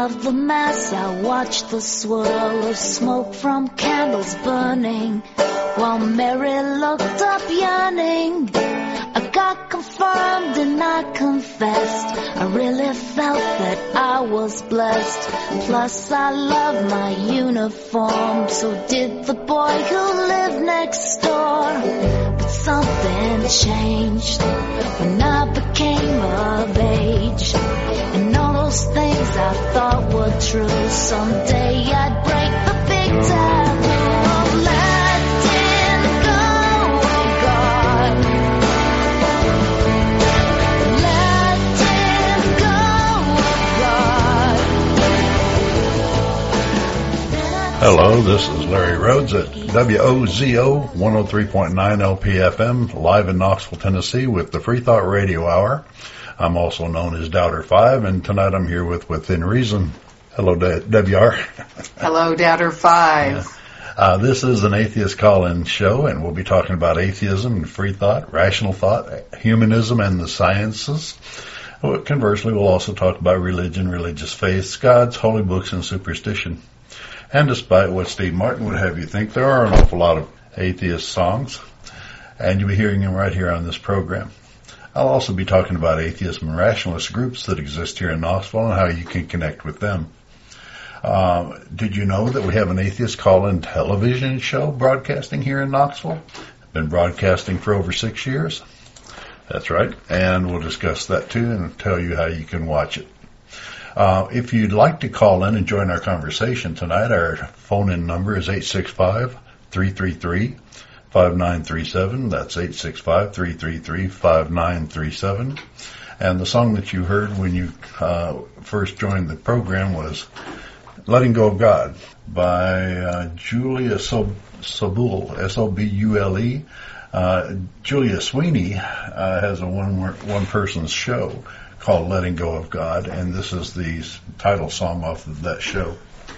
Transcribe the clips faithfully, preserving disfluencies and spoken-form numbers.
of the mass, I watched the swirl of smoke from candles burning, while Mary looked up yearning. I got confirmed and I confessed, I really felt that I was blessed. Plus I love my uniform, so did the boy who lived next door. But something changed when I became of age, and all those things I thought were true, someday I'd break the big taboo of letting go of God. Letting go of God. Hello, this is Larry Rhodes at W O Z O one oh three point nine L P F M, live in Knoxville, Tennessee with the Free Thought Radio Hour. I'm also known as Doubter five, and tonight I'm here with Within Reason. Hello, W R. Hello, Doubter five. Yeah. Uh, this is an atheist call-in show, and we'll be talking about atheism and free thought, rational thought, humanism, and the sciences. Well, conversely, we'll also talk about religion, religious faiths, gods, holy books, and superstition. And despite what Steve Martin would have you think, there are an awful lot of atheist songs, and you'll be hearing them right here on this program. I'll also be talking about atheism and rationalist groups that exist here in Knoxville and how you can connect with them. Uh, did you know that we have an atheist call-in television show broadcasting here in Knoxville? Been broadcasting for over six years. That's right, and we'll discuss that too and tell you how you can watch it. Uh, if you'd like to call in and join our conversation tonight, our phone-in number is eight six five, three three three, five nine three seven. That's eight six five, three three three, five nine three seven. And the song that you heard when you uh, first joined the program was Letting Go of God by uh, Julia Sob- Sobule, S O B U L E. Uh, Julia Sweeney uh, has a one one person's show called Letting Go of God, and this is the title song off of that show.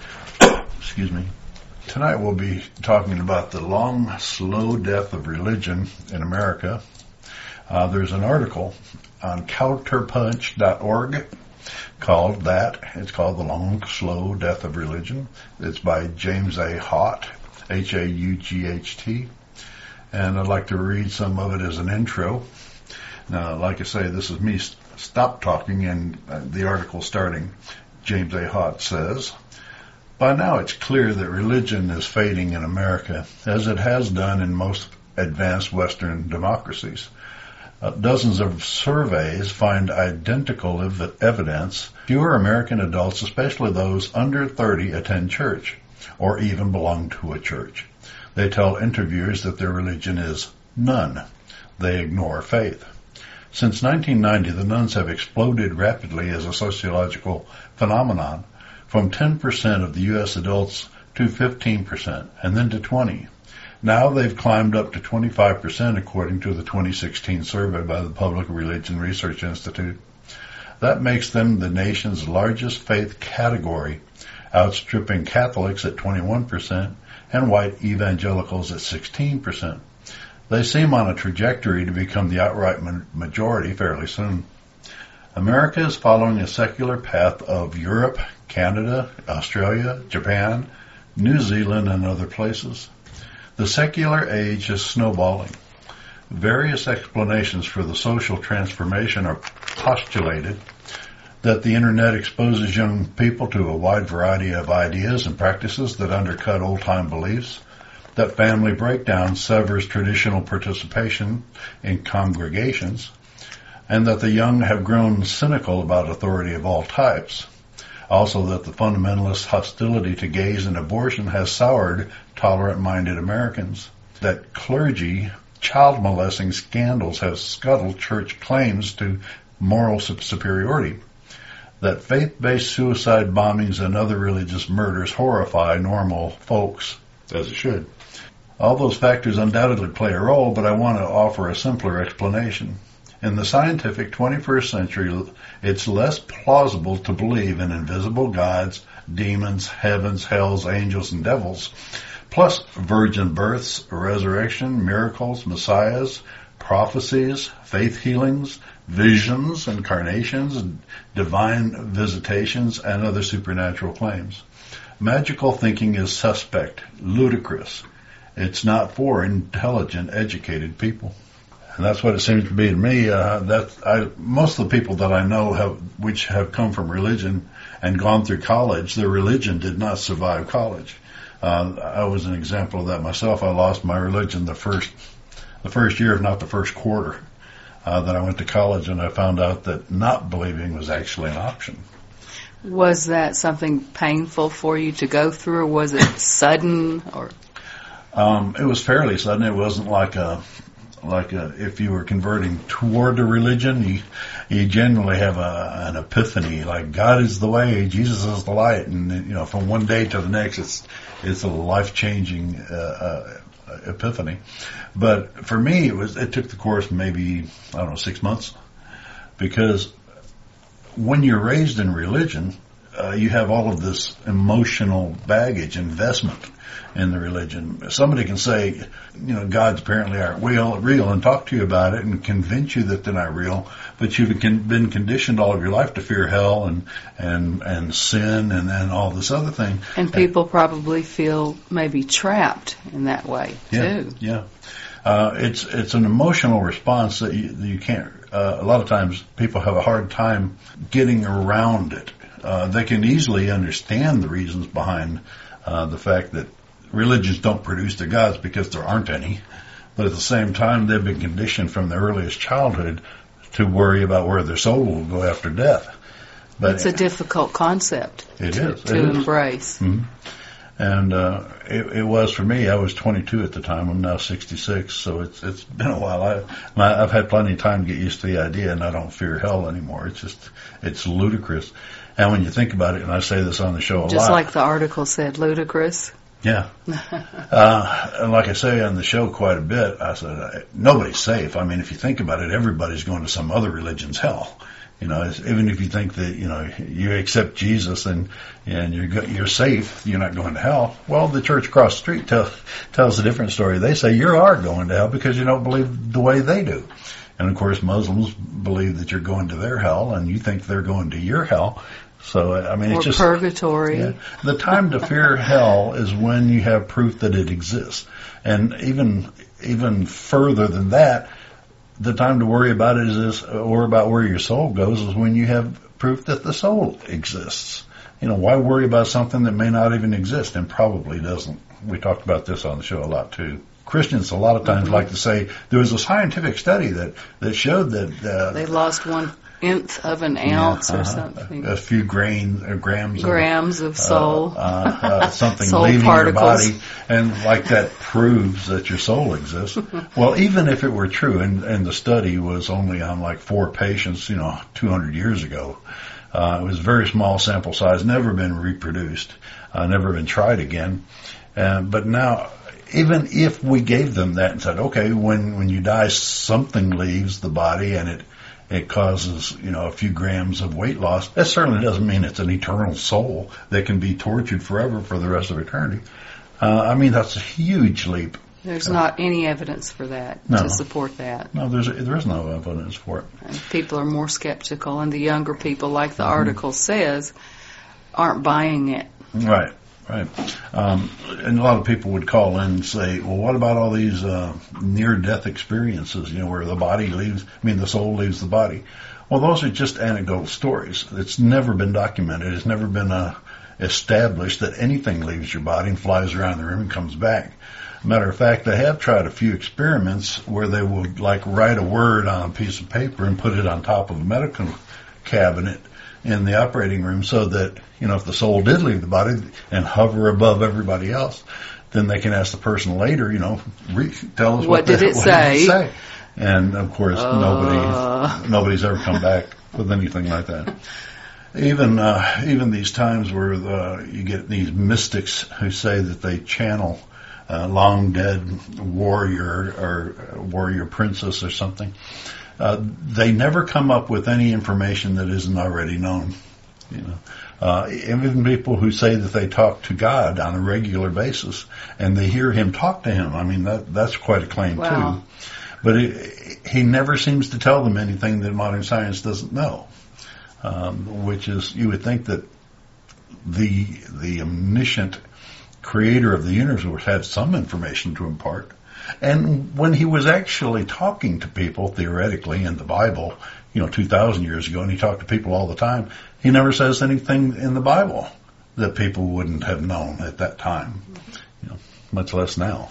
Excuse me. Tonight we'll be talking about the long, slow death of religion in America. Uh, there's an article on counterpunch dot org called that. It's called The Long, Slow Death of Religion. It's by James A. Haught, H A U G H T. And I'd like to read some of it as an intro. Now, like I say, this is me st- stop talking and uh, the article starting. James A. Haught says, by now it's clear that religion is fading in America, as it has done in most advanced Western democracies. Uh, dozens of surveys find identical ev- evidence. Fewer American adults, especially those under thirty, attend church or even belong to a church. They tell interviewers that their religion is none. They ignore faith. Since nineteen ninety, the nuns have exploded rapidly as a sociological phenomenon, from ten percent of the U S adults to fifteen percent, and then to twenty. Now they've climbed up to twenty-five percent, according to the twenty sixteen survey by the Public Religion Research Institute. That makes them the nation's largest faith category, outstripping Catholics at twenty-one percent and white evangelicals at sixteen percent. They seem on a trajectory to become the outright majority fairly soon. America is following a secular path of Europe, Canada, Australia, Japan, New Zealand, and other places. The secular age is snowballing. Various explanations for the social transformation are postulated: that the internet exposes young people to a wide variety of ideas and practices that undercut old-time beliefs, that family breakdown severs traditional participation in congregations, and that the young have grown cynical about authority of all types. Also that the fundamentalist hostility to gays and abortion has soured tolerant-minded Americans, that clergy child molesting scandals have scuttled church claims to moral superiority, that faith-based suicide bombings and other religious murders horrify normal folks, as it should. All those factors undoubtedly play a role, but I want to offer a simpler explanation. In the scientific twenty-first century, it's less plausible to believe in invisible gods, demons, heavens, hells, angels, and devils, plus virgin births, resurrection, miracles, messiahs, prophecies, faith healings, visions, incarnations, divine visitations, and other supernatural claims. Magical thinking is suspect, ludicrous. It's not for intelligent, educated people. And that's what it seems to be to me. Uh, that I, most of the people that I know have, which have come from religion and gone through college, their religion did not survive college. Uh, I was an example of that myself. I lost my religion the first, the first year, if not the first quarter, uh, that I went to college, and I found out that not believing was actually an option. Was that something painful for you to go through, or was it sudden? Or um, it was fairly sudden. It wasn't like a like a, if you were converting toward a religion, you you generally have a, an epiphany, like God is the way, Jesus is the light, and you know from one day to the next, it's it's a life changing uh, uh, epiphany. But for me, it was it took the course maybe I don't know six months, because when you're raised in religion, uh, you have all of this emotional baggage, investment in the religion. Somebody can say, you know, gods apparently aren't real, real and talk to you about it and convince you that they're not real, but you've been conditioned all of your life to fear hell and and and sin and, and all this other thing. And people and, probably feel maybe trapped in that way, yeah, too. Yeah. Uh, it's it's an emotional response that you, that you can't, uh, a lot of times people have a hard time getting around it. Uh, they can easily understand the reasons behind uh, the fact that religions don't produce their gods because there aren't any. But at the same time, they've been conditioned from their earliest childhood to worry about where their soul will go after death. But it's a difficult concept it to, is, to it embrace. Is. Mm-hmm. And uh, it, it was for me. I was twenty-two at the time. I'm now sixty-six, so it's it's been a while. I, my, I've had plenty of time to get used to the idea, and I don't fear hell anymore. It's just it's ludicrous. And when you think about it, and I say this on the show a Just lot. Just like the article said, ludicrous. Yeah. uh, and like I say on the show quite a bit, I said, nobody's safe. I mean, if you think about it, everybody's going to some other religion's hell. You know, even if you think that, you know, you accept Jesus and, and you're, go- you're safe, you're not going to hell. Well, the church across the street tell, tells a different story. They say you are going to hell because you don't believe the way they do. And of course, Muslims believe that you're going to their hell and you think they're going to your hell. So, I mean, or it's just purgatory. Yeah. The time to fear hell is when you have proof that it exists. And even, even further than that, the time to worry about it is, or about where your soul goes, is when you have proof that the soul exists. You know, why worry about something that may not even exist and probably doesn't? We talked about this on the show a lot too. Christians a lot of times mm-hmm. like to say there was a scientific study that, that showed that uh, they lost one nth of an ounce yeah, uh-huh. or something. A few grain, or grams, grams of, of soul, uh, uh, uh, something soul leaving particles. your body, and like that proves that your soul exists. Well, even if it were true, and, and the study was only on like four patients, you know, two hundred years ago, uh, it was a very small sample size, never been reproduced, uh, never been tried again. Uh, but now, even if we gave them that and said, okay, when when you die, something leaves the body, and it it causes, you know, a few grams of weight loss, that certainly doesn't mean it's an eternal soul that can be tortured forever for the rest of eternity. Uh, I mean, that's a huge leap. There's uh, not any evidence for that, no, to support that. No, there's, there is no evidence for it. And people are more skeptical, and the younger people, like the mm-hmm. article says, aren't buying it. Right. Right. Um, and a lot of people would call in and say, well, what about all these uh, near-death experiences, you know, where the body leaves, I mean, the soul leaves the body? Well, those are just anecdotal stories. It's never been documented. It's never been uh, established that anything leaves your body and flies around the room and comes back. Matter of fact, they have tried a few experiments where they would, like, write a word on a piece of paper and put it on top of a medical cabinet in the operating room so that, you know, if the soul did leave the body and hover above everybody else, then they can ask the person later, you know, re- tell us what, what, did, the, it what say? did it say. And, of course, uh. nobody nobody's ever come back with anything like that. Even uh, even these times where the, you get these mystics who say that they channel uh, long dead warrior or warrior princess or something, Uh, they never come up with any information that isn't already known. You know, uh, even people who say that they talk to God on a regular basis and they hear Him talk to Him. I mean, that that's quite a claim wow. too. But it, he never seems to tell them anything that modern science doesn't know, um, which is, you would think that the the omniscient creator of the universe had some information to impart. And when he was actually talking to people, theoretically, in the Bible, you know, two thousand years ago, and he talked to people all the time, he never says anything in the Bible that people wouldn't have known at that time, you know, much less now.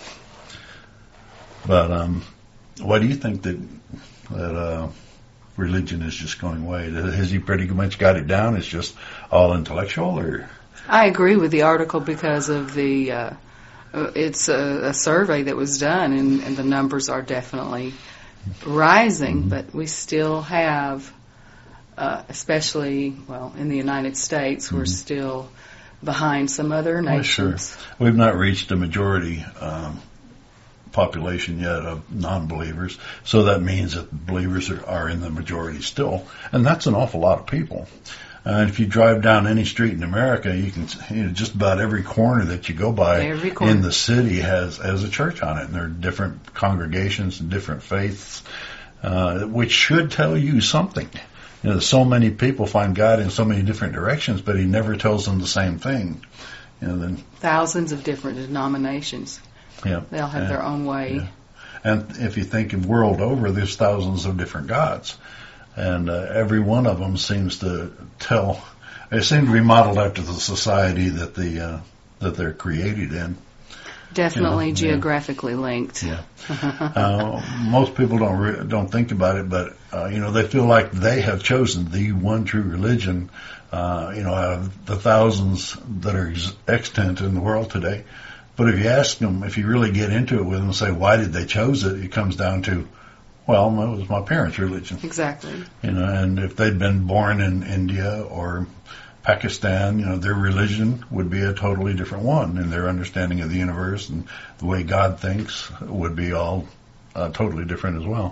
But um, why do you think that that uh, religion is just going away? Has he pretty much got it down? It's just all intellectual, or? I agree with the article because of the. Uh, it's a, a survey that was done, and, and the numbers are definitely rising, mm-hmm. but we still have, uh, especially well in the United States, mm-hmm. we're still behind some other nations. Well, sure. We've not reached a majority um, population yet of non-believers, so that means that believers are, are in the majority still, and that's an awful lot of people. Uh, if you drive down any street in America, you can, you know, just about every corner that you go by in the city has has a church on it, and there are different congregations and different faiths, uh, which should tell you something. You know, so many people find God in so many different directions, but He never tells them the same thing. You know, then thousands of different denominations. Yeah, they'll have and, their own way. Yeah. And if you think of world over, there's thousands of different gods. And uh, every one of them seems to tell, they seem to be modeled after the society that the uh, that they're created in. Definitely you know, geographically yeah. linked. Yeah. uh, most people don't re- don't think about it, but uh, you know, they feel like they have chosen the one true religion. Uh, you know, out of the thousands that are ex- extant in the world today. But if you ask them, if you really get into it with them and say, why did they chose it? It comes down to, well, it was my parents' religion. Exactly. You know, and if they'd been born in India or Pakistan, you know, their religion would be a totally different one, and their understanding of the universe and the way God thinks would be all uh, totally different as well.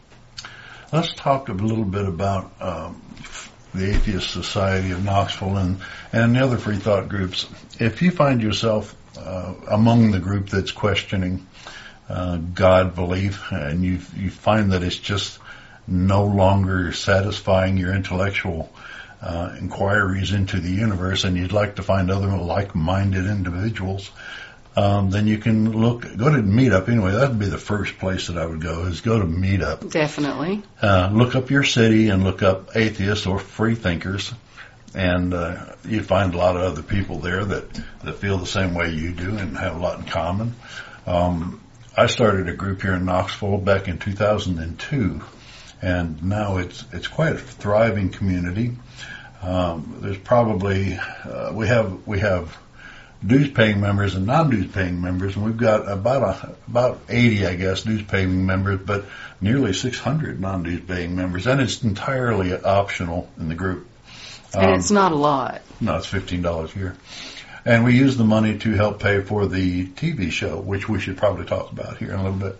Let's talk a little bit about um, the Atheist Society of Knoxville and, and the other free thought groups. If you find yourself uh, among the group that's questioning Uh, God belief, and you you find that it's just no longer satisfying your intellectual uh, inquiries into the universe, and you'd like to find other like-minded individuals, um, then you can look, go to Meetup. Anyway, that would be the first place that I would go, is go to Meetup. Definitely. Uh, look up your city and look up atheists or free thinkers, and uh, you find a lot of other people there that, that feel the same way you do and have a lot in common. Um, I started a group here in Knoxville back in two thousand two, and now it's it's quite a thriving community. Um, there's probably uh, we have we have dues-paying members and non-dues-paying members, and we've got about a, about eighty, I guess, dues-paying members, but nearly six hundred non-dues-paying members, and it's entirely optional in the group. And um, it's not a lot. No, it's fifteen dollars a year. And we use the money to help pay for the T V show, which we should probably talk about here in a little bit.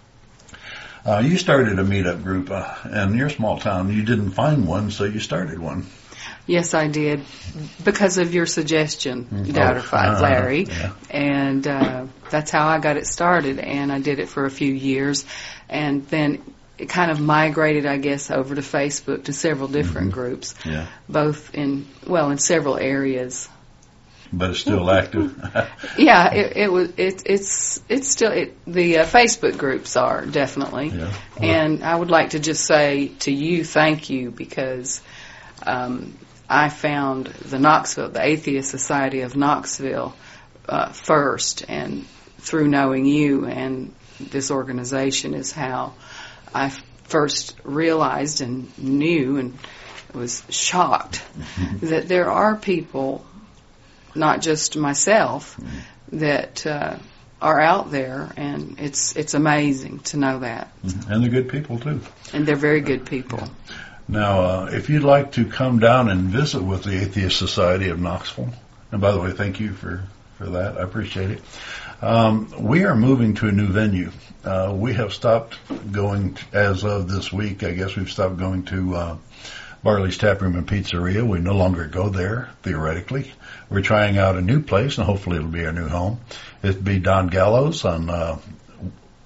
Uh, you started a meetup group, uh, and in your small town, you didn't find one, so you started one. Yes, I did, because of your suggestion, Mm-hmm. Doubterfied, Oh, Larry. uh, yeah. And uh, that's how I got it started, and I did it for a few years. And then it kind of migrated, I guess, over to Facebook to several different Mm-hmm. groups, Yeah. both in, well, in several areas. But it's still active. Yeah, it, it was. It, it's it's still it, the uh, Facebook groups are definitely, Yeah. and I would like to just say to you, thank you, because um, I found the Knoxville, the Atheist Society of Knoxville, uh, first, and through knowing you and this organization is how I first realized and knew and was shocked that there are people, not just myself, that uh, are out there, and it's it's amazing to know that. And they're good people, too. And they're very good people. Now, uh, if you'd like to come down and visit with the Atheist Society of Knoxville, and by the way, thank you for, for that. I appreciate it. Um, we are moving to a new venue. Uh, we have stopped going, t- as of this week, I guess we've stopped going to uh, Barley's Tap Room and Pizzeria. We no longer go there, theoretically. We're trying out a new place, and hopefully it'll be our new home. It'll be Don Gallows on uh,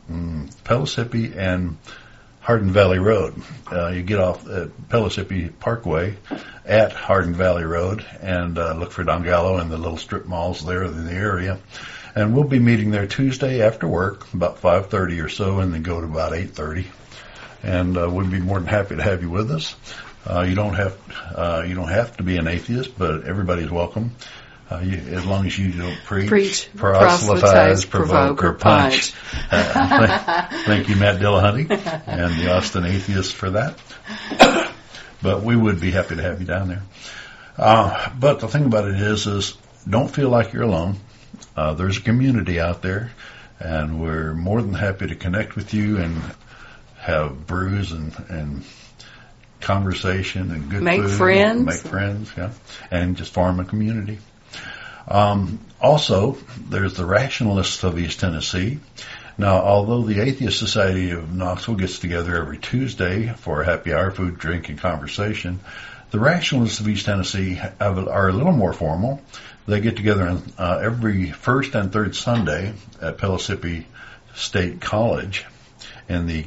mm, Pellissippi and Hardin Valley Road. Uh, you get off at Pellissippi Parkway at Hardin Valley Road and uh, look for Don Gallo and the little strip malls there in the area. And we'll be meeting there Tuesday after work, about five thirty or so, and then go to about eight thirty. And uh, we'd be more than happy to have you with us. Uh, you don't have uh, you don't have to be an atheist, but everybody's welcome. Uh, you, as long as you don't preach, preach proselytize, provoke, provoke, or or punch. punch. Uh, thank, thank you, Matt Dillahunty and the Austin Atheists for that. But we would be happy to have you down there. Uh, but the thing about it is, is don't feel like you're alone. Uh, there's a community out there, and we're more than happy to connect with you and have brews and, and conversation and good make food. friends. Make friends, yeah, and just form a community. Um, also, there's the Rationalists of East Tennessee. Now, although the Atheist Society of Knoxville gets together every Tuesday for a happy hour, food, drink, and conversation, the Rationalists of East Tennessee have, are a little more formal. They get together on, uh, every first and third Sunday at Pellissippi State College in the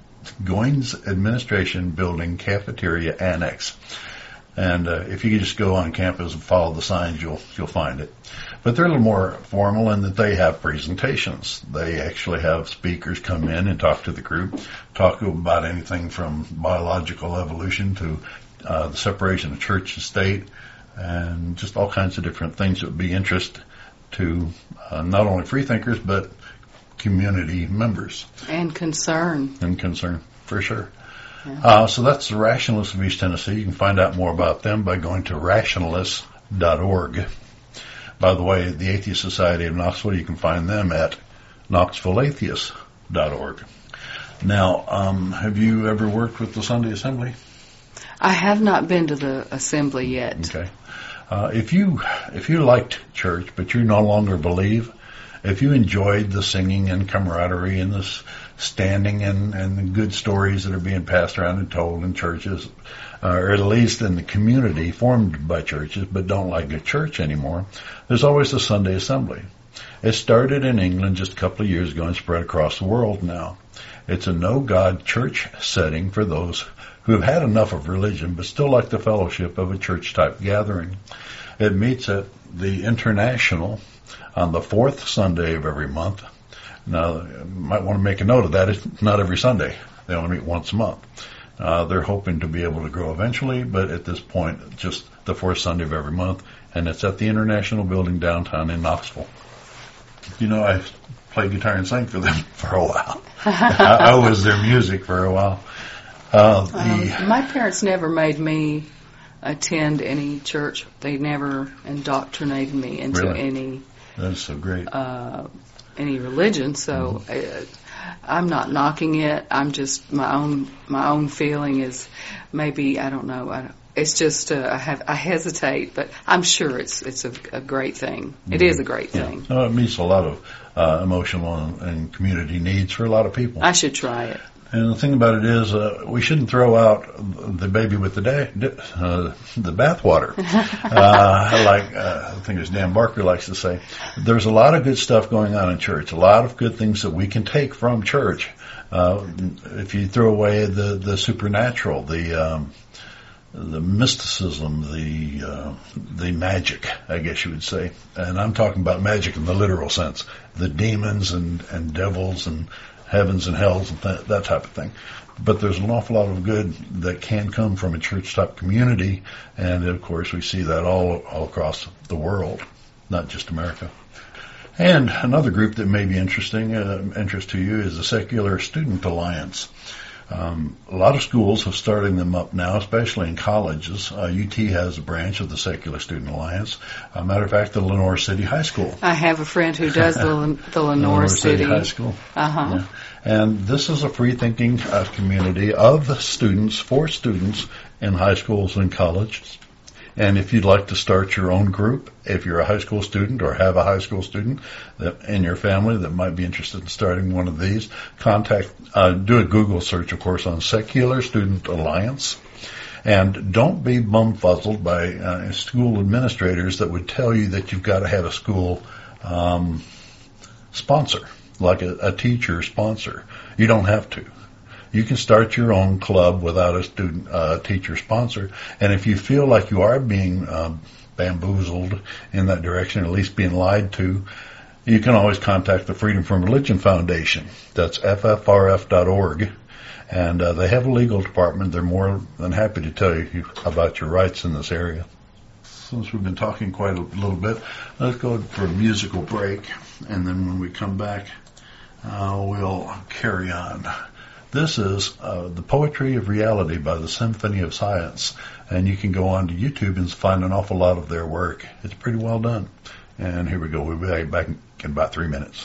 Goins Administration Building Cafeteria Annex. And uh, if you just go on campus and follow the signs, you'll you'll find it. But they're a little more formal in that they have presentations. They actually have speakers come in and talk to the group, talk about anything from biological evolution to uh, the separation of church and state, and just all kinds of different things that would be interest to uh, not only freethinkers but community members. And concern. And concern, for sure. Yeah. Uh, so that's the Rationalists of East Tennessee. You can find out more about them by going to rationalists dot org. By the way, the Atheist Society of Knoxville, you can find them at knoxville atheists dot org. Now, um, have you ever worked with the Sunday Assembly? I have not been to the assembly yet. Okay. Uh, if you if you liked church, but you no longer believe, if you enjoyed the singing and camaraderie and the standing and, and the good stories that are being passed around and told in churches, uh, or at least in the community formed by churches, but don't like a church anymore, there's always the Sunday Assembly. It started in England just a couple of years ago and spread across the world now. It's a no-God church setting for those who have had enough of religion but still like the fellowship of a church-type gathering. It meets at the International on the fourth Sunday of every month. Now, you might want to make a note of that. It's not every Sunday. They only meet once a month. Uh, they're hoping to be able to grow eventually, but at this point, just the fourth Sunday of every month, and it's at the International Building downtown in Knoxville. You know, I played guitar and sang for them for a while. I, I was their music for a while. Uh, the, um, my parents never made me attend any church. They never indoctrinated me into Really? any That's so great. uh, any religion. So mm-hmm. uh, I'm not knocking it. I'm just my own my own feeling is maybe I don't know. I don't, it's just uh, I have I hesitate, but I'm sure it's it's a, a great thing. Mm-hmm. It is a great yeah. thing. No, it meets a lot of uh, emotional and, and community needs for a lot of people. I should try it. And the thing about it is, uh, we shouldn't throw out the baby with the da- uh, the bathwater. uh, like uh, I think as Dan Barker likes to say, there's a lot of good stuff going on in church. A lot of good things that we can take from church. Uh, if you throw away the the supernatural, the um, the mysticism, the uh, the magic, I guess you would say, and I'm talking about magic in the literal sense, the demons and and devils and heavens and hells and th- that type of thing. But there's an awful lot of good that can come from a church-type community, and of course we see that all, all across the world, not just America. And another group that may be interesting, uh, interest to you is the Secular Student Alliance. Um, a lot of schools have started them up now, especially in colleges. Uh, U T has a branch of the Secular Student Alliance. As a matter of fact, the Lenore City High School. I have a friend who does the, the Lenore, Lenore City. City High School. Uh-huh. Yeah. And this is a free-thinking uh, community of students, for students in high schools and colleges. And if you'd like to start your own group, if you're a high school student or have a high school student that in your family that might be interested in starting one of these, contact, uh, do a Google search, of course, on Secular Student Alliance. And don't be bumfuzzled by uh, school administrators that would tell you that you've got to have a school um, sponsor. like a, a teacher sponsor. You don't have to. You can start your own club without a student, uh, teacher sponsor. And if you feel like you are being um, bamboozled in that direction, at least being lied to, you can always contact the Freedom from Religion Foundation. That's F F R F dot org. And uh, they have a legal department. They're more than happy to tell you about your rights in this area. Since we've been talking quite a little bit, let's go for a musical break. And then when we come back, uh, we'll carry on. This is uh, The Poetry of Reality by the Symphony of Science. And you can go on to YouTube and find an awful lot of their work. It's pretty well done. And here we go. We'll be back in about three minutes.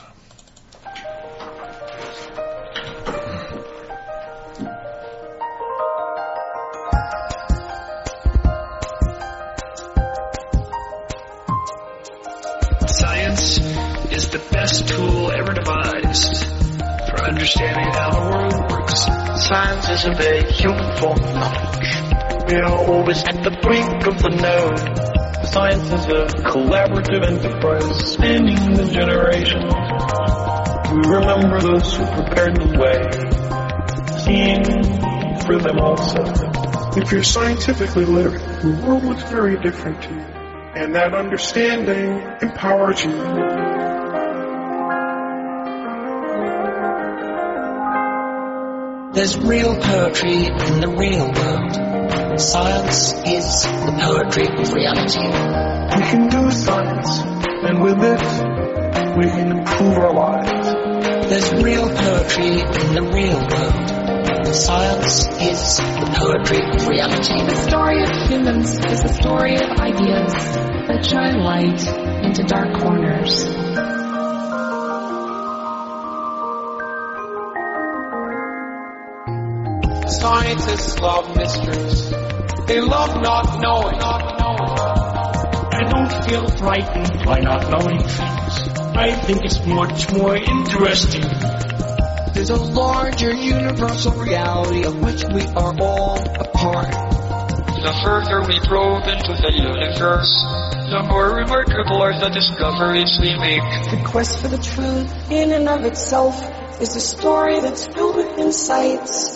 Science is the best tool ever devised for understanding how the world works. Science is a big human form of knowledge. We are always at the brink of the known. Science is a collaborative enterprise spanning the generations. We remember those who prepared the way, seeing for them also. If you're scientifically literate, the world looks very different to you, and that understanding empowers you. There's real poetry in the real world. Science is the poetry of reality. We can do science, and with it, we can improve our lives. There's real poetry in the real world. Science is the poetry of reality. The story of humans is the story of ideas that shine light into dark corners. Scientists love mysteries. They love not knowing. Not knowing. I don't feel frightened by not knowing things. I think it's much more interesting. There's a larger universal reality of which we are all a part. The further we probe into the universe, the more remarkable are the discoveries we make. The quest for the truth in and of itself is a story that's filled with insights.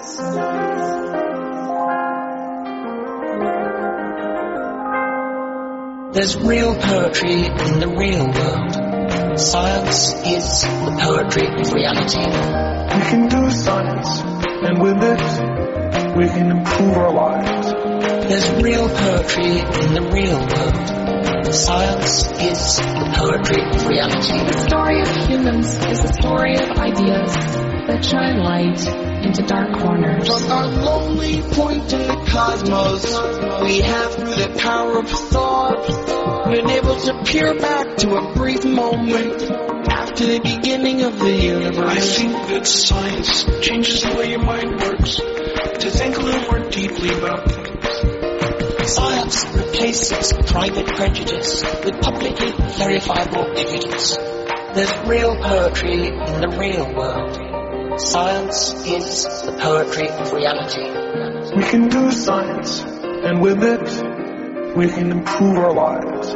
There's real poetry in the real world. Science is the poetry of reality. We can do science, and with it, we can improve our lives. There's real poetry in the real world. Science is the poetry of reality. The story of humans is the story of ideas that shine light into dark corners. From our lonely point in the cosmos, we have, through the power of thought, been able to peer back to a brief moment after the beginning of the universe. I think that science changes the way your mind works, to think a little more deeply about things. Science replaces private prejudice with publicly verifiable evidence. There's real poetry in the real world. Science is the poetry of reality. We can do science, and with it, we can improve our lives.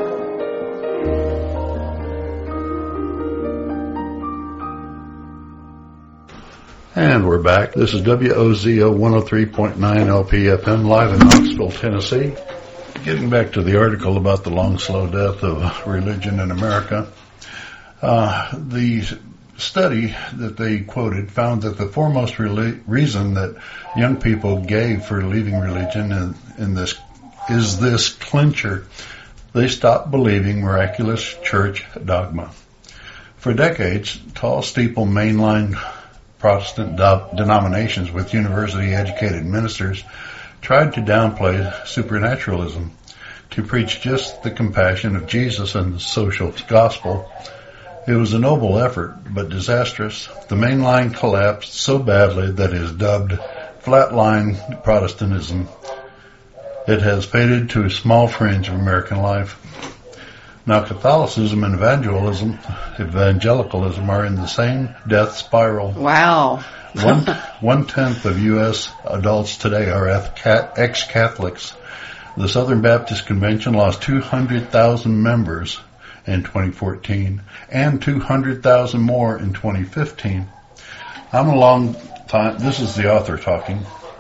And we're back. This is W O Z O one oh three point nine L P F M live in Knoxville, Tennessee. Getting back to the article about the long, slow death of religion in America, uh, the study that they quoted found that the foremost re- reason that young people gave for leaving religion in, in this is this clincher. They stopped believing miraculous church dogma. For decades, tall steeple mainline Protestant do- denominations with university-educated ministers tried to downplay supernaturalism, to preach just the compassion of Jesus and the social gospel. It was a noble effort, but disastrous. The main line collapsed so badly that it is dubbed flatline Protestantism. It has faded to a small fringe of American life. Now Catholicism and evangelism, evangelicalism are in the same death spiral. Wow. One, one-tenth of U S adults today are ex-Catholics. The Southern Baptist Convention lost two hundred thousand members in twenty fourteen, and two hundred thousand more in twenty fifteen. I'm a long time, this is the author talking.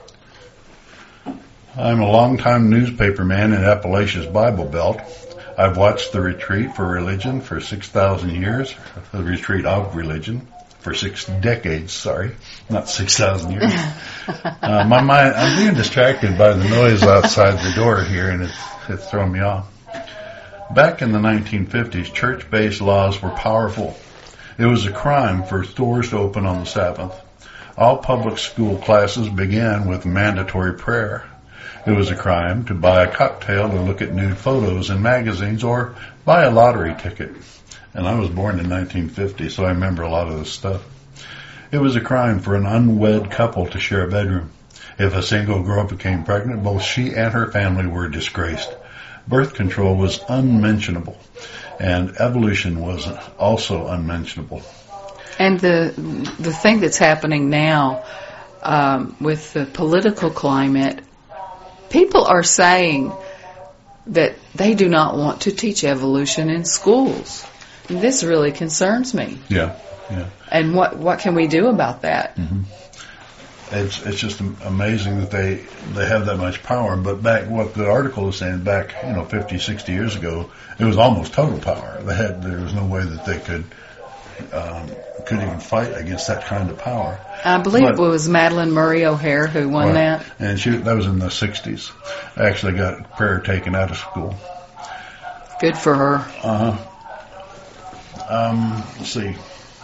I'm a long-time newspaper man in Appalachia's Bible Belt. I've watched the Retreat for Religion for six thousand years, the Retreat of Religion, for six decades, sorry, not six thousand years. uh, my mind, I'm being distracted by the noise outside the door here, and it's, it's throwing me off. Back in the nineteen fifties, church-based laws were powerful. It was a crime for stores to open on the Sabbath. All public school classes began with mandatory prayer. It was a crime to buy a cocktail or look at nude photos in magazines or buy a lottery ticket. And I was born in nineteen fifty, so I remember a lot of this stuff. It was a crime for an unwed couple to share a bedroom. If a single girl became pregnant, both she and her family were disgraced. Birth control was unmentionable, and evolution was also unmentionable. And the the thing that's happening now um, with the political climate, people are saying that they do not want to teach evolution in schools. And this really concerns me. Yeah, yeah. And what what can we do about that? Mm-hmm. It's it's just amazing that they they have that much power. But back, what the article is saying, back you know fifty, sixty years ago, it was almost total power. They had there was no way that they could um, could even fight against that kind of power. I believe but, it was Madalyn Murray O'Hair who won right, that. And she that was in the sixties. Actually got prayer taken out of school. Good for her. Uh huh. Um, let's see.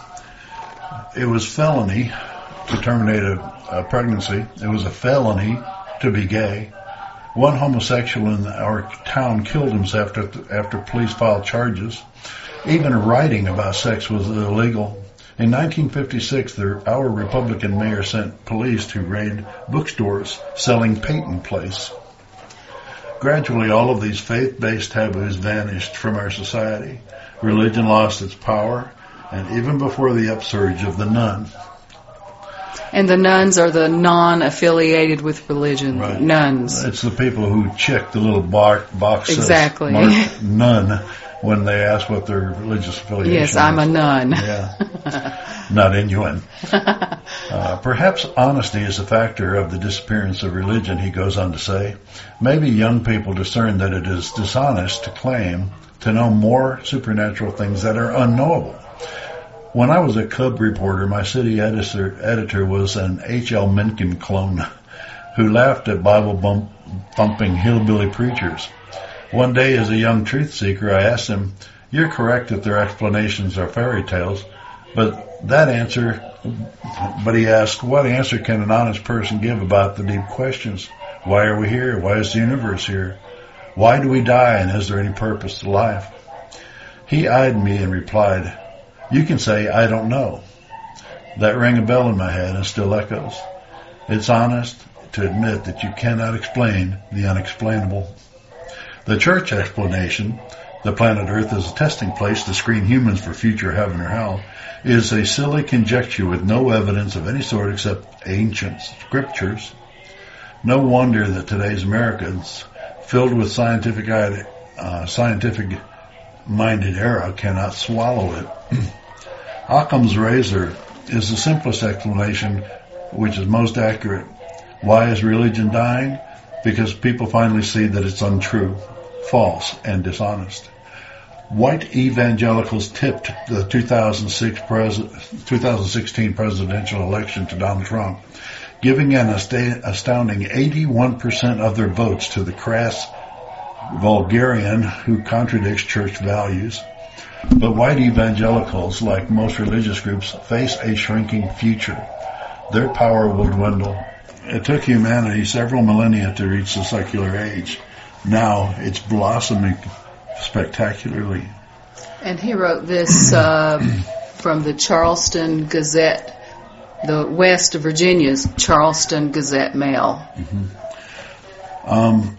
It was felony to terminate a, a pregnancy. It was a felony to be gay. One homosexual in our town killed himself after, after police filed charges. Even writing about sex was illegal. In nineteen fifty-six, the, our Republican mayor sent police to raid bookstores selling Peyton Place. Gradually, all of these faith-based taboos vanished from our society. Religion lost its power, and even before the upsurge of the nun. And the nuns are the non-affiliated with religion Right. nuns. It's the people who check the little bar, box Exactly. says marked nun when they ask what their religious affiliation Yes, is. I'm a nun. Yeah. Not Inuit. Uh, perhaps honesty is a factor of the disappearance of religion, he goes on to say. Maybe young people discern that it is dishonest to claim to know more supernatural things that are unknowable. When I was a cub reporter, my city editor, editor was an H L Mencken clone who laughed at Bible bump, bumping hillbilly preachers. One day, as a young truth seeker, I asked him, "You're correct that their explanations are fairy tales, but that answer," but he asked, "What answer can an honest person give about the deep questions? Why are we here? Why is the universe here? Why do we die, and is there any purpose to life?" He eyed me and replied, "You can say, I don't know." That rang a bell in my head and still echoes. It's honest to admit that you cannot explain the unexplainable. The church explanation, the planet Earth is a testing place to screen humans for future heaven or hell, is a silly conjecture with no evidence of any sort except ancient scriptures. No wonder that today's Americans, filled with scientific, uh, scientific-minded era, cannot swallow it. Occam's razor is the simplest explanation, which is most accurate. Why is religion dying? Because people finally see that it's untrue, false, and dishonest. White evangelicals tipped the two thousand six pres- twenty sixteen presidential election to Donald Trump, giving an astounding eighty-one percent of their votes to the crass vulgarian who contradicts church values. But white evangelicals, like most religious groups, face a shrinking future. Their power will dwindle. It took humanity several millennia to reach the secular age. Now it's blossoming spectacularly. And he wrote this uh, from the Charleston Gazette, the West Virginia's Charleston Gazette Mail. Mm-hmm. Um,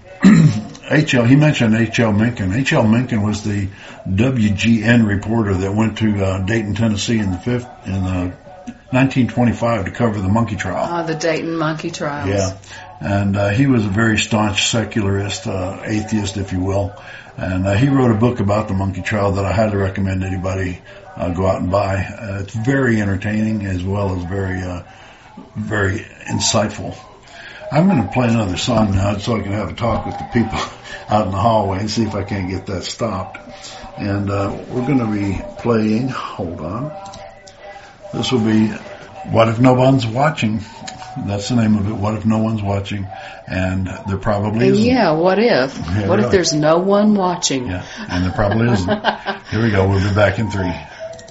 H L, he mentioned H L Mencken. H L Mencken was the W G N reporter that went to uh, Dayton, Tennessee in the fifth, in the nineteen twenty-five to cover the monkey trial. Uh, the Dayton monkey trials. Yeah. And uh, he was a very staunch secularist, uh, atheist, if you will. And uh, he wrote a book about the monkey trial that I highly recommend anybody uh, go out and buy. Uh, it's very entertaining as well as very, uh, very insightful. I'm going to play another song now so I can have a talk with the people out in the hallway and see if I can't get that stopped. And uh, we're going to be playing, hold on, this will be What If No One's Watching? That's the name of it, What If No One's Watching? And there probably isn't. Yeah, what if? Yeah, what right. if there's no one watching? Yeah, and there probably isn't. Here we go, we'll be back in three.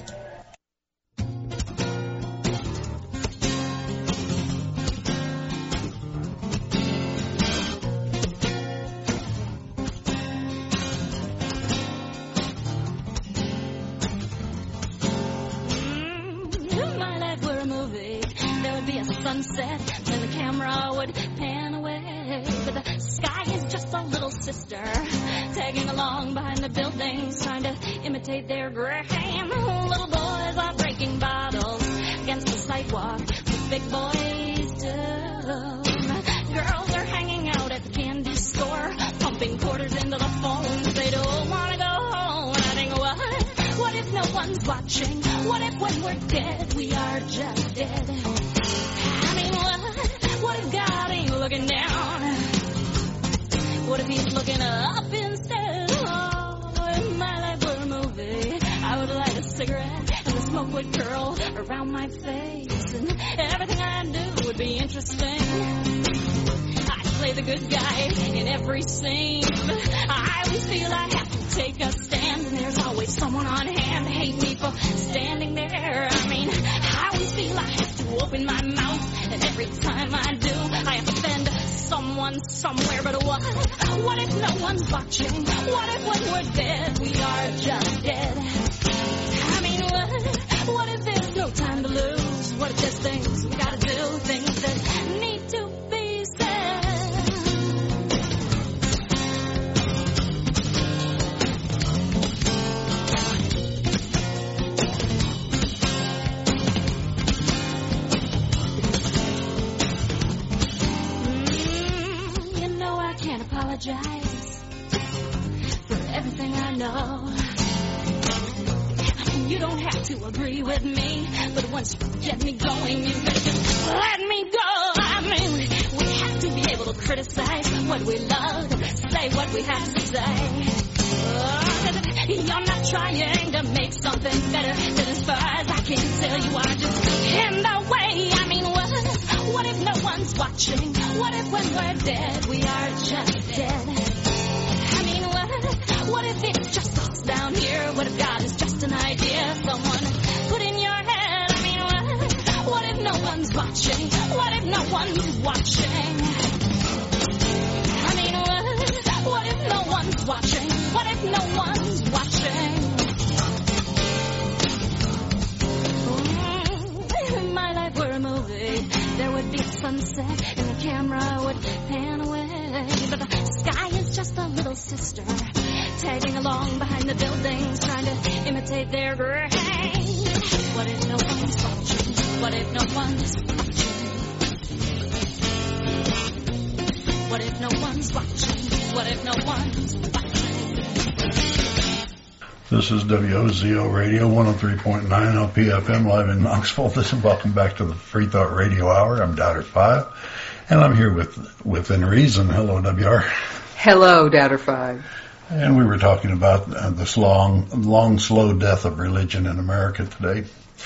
This is W O Z O Radio, one oh three point nine L P F M, live in Knoxville. This is welcome back to the Free Thought Radio Hour. I'm Doubter Five, and I'm here with Within Reason. Hello, W R. Hello, Doubter Five. And we were talking about uh, this long, long, slow death of religion in America today.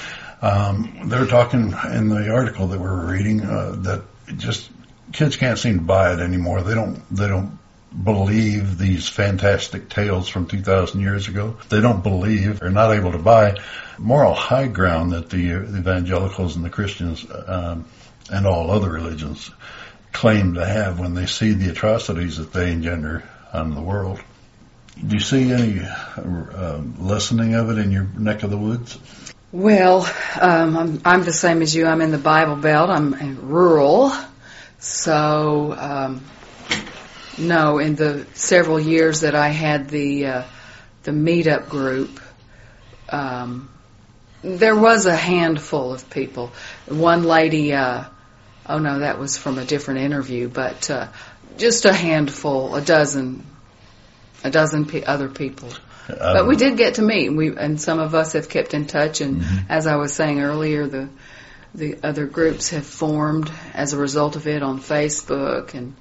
Um, they were talking in the article that we were reading uh, that just kids can't seem to buy it anymore. They don't. They don't. believe these fantastic tales from two thousand years ago. They don't believe, they're not able to buy moral high ground that the, the evangelicals and the Christians um, and all other religions claim to have when they see the atrocities that they engender on the world. Do you see any uh, lessening of it in your neck of the woods? Well, um, I'm, I'm the same as you. I'm in the Bible Belt. I'm rural. So, um, no, in the several years that I had the uh, the meetup group, um, there was a handful of people. One lady, uh, oh no, that was from a different interview, but uh, just a handful, a dozen, a dozen pe- other people. But we did get to meet, and, we, and some of us have kept in touch. And mm-hmm. as I was saying earlier, the the other groups have formed as a result of it on Facebook and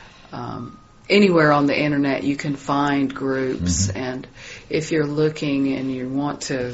um, anywhere on the internet. You can find groups, mm-hmm. and if you're looking and you want to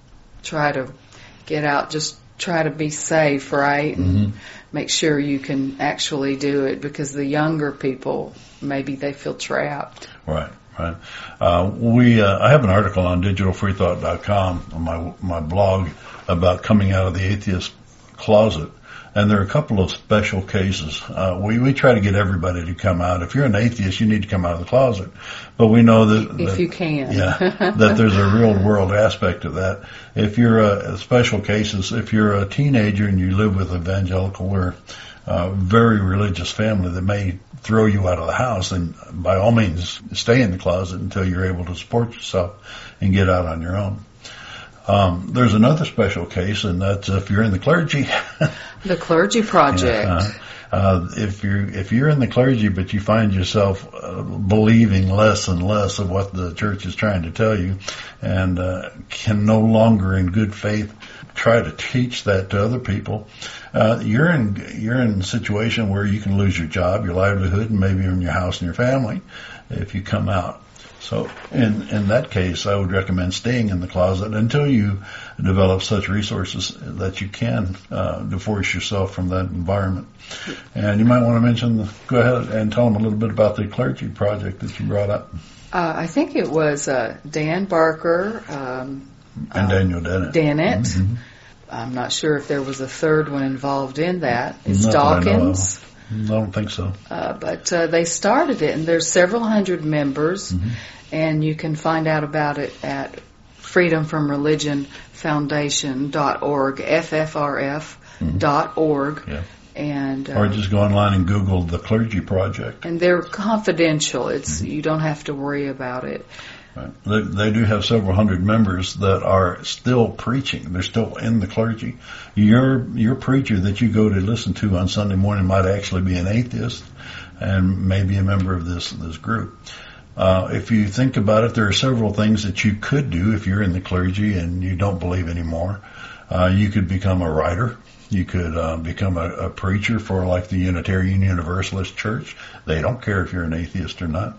try to get out, just try to be safe, right? And mm-hmm. make sure you can actually do it, because the younger people, maybe they feel trapped. Right. Right. Uh, we, uh, I have an article on digital free thought dot com on my, my blog about coming out of the atheist closet. And there are a couple of special cases. Uh, we, we try to get everybody to come out. If you're an atheist, you need to come out of the closet. But we know that, if that, you can, yeah, that there's a real world aspect of that. If you're a, special cases, if you're a teenager and you live with evangelical or uh, very religious family that may throw you out of the house, and by all means stay in the closet until you're able to support yourself and get out on your own. Um, there's another special case, and that's if you're in the clergy. The Clergy Project. Yeah, uh, uh, if you're if you're in the clergy, but you find yourself uh, believing less and less of what the church is trying to tell you, and uh, can no longer, in good faith, try to teach that to other people, uh, you're in you're in a situation where you can lose your job, your livelihood, and maybe even your house and your family if you come out. So in in that case, I would recommend staying in the closet until you develop such resources that you can uh, divorce yourself from that environment. And you might want to mention, the, go ahead and tell them a little bit about the Clergy Project that you brought up. Uh, I think it was uh, Dan Barker. Um, and Daniel Dennett. Dennett. Mm-hmm. I'm not sure if there was a third one involved in that. It's Not Dawkins. That I know of. I don't think so. Uh, but uh, they started it, and there's several hundred members, mm-hmm. and you can find out about it at freedom from religion foundation dot org, F F R F dot org. Mm-hmm. Yeah. And, uh, or just go online and Google the Clergy Project. And they're confidential. It's mm-hmm. you don't have to worry about it. Right. They, they do have several hundred members that are still preaching. They're still in the clergy. Your your preacher that you go to listen to on Sunday morning might actually be an atheist and maybe a member of this this group. Uh, if you think about it, there are several things that you could do if you're in the clergy and you don't believe anymore. Uh, you could become a writer. You could uh, become a, a preacher for like the Unitarian Universalist Church. They don't care if you're an atheist or not.